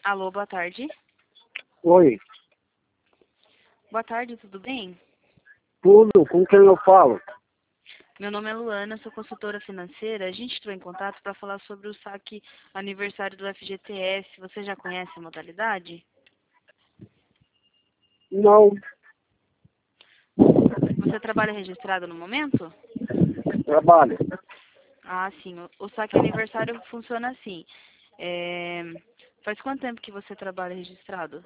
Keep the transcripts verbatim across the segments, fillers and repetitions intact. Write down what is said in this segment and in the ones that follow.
Alô, boa tarde. Oi, Boa tarde, tudo bem? tudo, com quem eu falo? Meu nome é Luana, sou consultora financeira. A gente entrou em contato para falar sobre o saque aniversário do F G T S. Você já conhece a modalidade? Não, Você trabalha registrado no momento? trabalho. Ah, sim. O, o saque aniversário funciona assim. É, Faz quanto tempo que você trabalha registrado?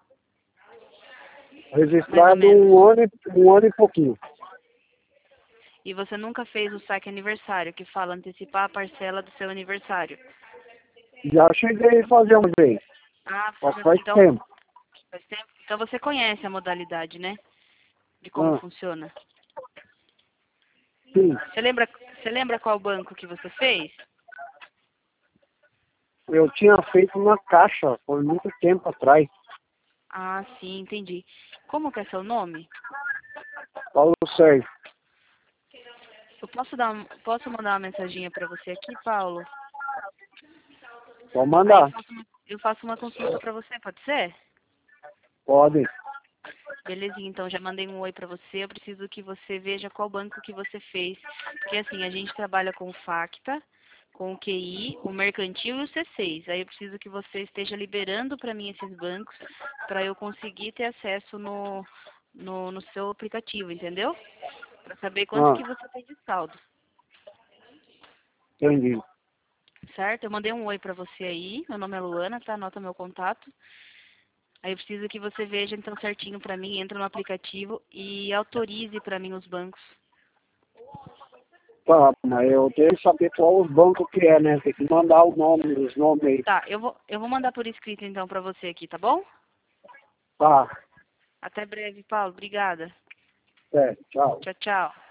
Mais ou Registrado menos. um ano, e- um ano e pouquinho. E você nunca fez o saque aniversário, que fala antecipar a parcela do seu aniversário? Já cheguei a fazer uma vez, Ah, mas você- faz então tempo. faz tempo. Então você conhece a modalidade, né? De como Ah, funciona. sim, Você lembra, você lembra qual banco que você fez? eu tinha feito uma caixa por muito tempo atrás. Ah, sim, entendi. Como que é seu nome? Paulo Sérgio, Eu posso dar, um- posso mandar uma mensaginha para você aqui, Paulo? pode Aí eu mandar. faço uma, eu faço uma consulta para você, pode ser? Pode. Belezinha, então já mandei um oi para você. Eu preciso que você veja qual banco que você fez. Porque assim, a gente trabalha com o Facta, com o Q I, o Mercantil e o C seis. Aí eu preciso que você esteja liberando para mim esses bancos para eu conseguir ter acesso no, no, no seu aplicativo, entendeu? Para saber quanto Ah, que você tem de saldo, entendi. certo? Eu mandei um oi para você aí. Meu nome é Luana, tá? Anota meu contato. Aí eu preciso que você veja então certinho para mim, entra no aplicativo e autorize para mim os bancos. Tá, mas eu tenho que saber qual os bancos que é, né? Tem que mandar o nome, os nomes aí. Tá, eu vou, eu vou mandar por escrito então pra você aqui, tá bom? Tá, Até breve, Paulo. Obrigada. é, tchau. Tchau, tchau.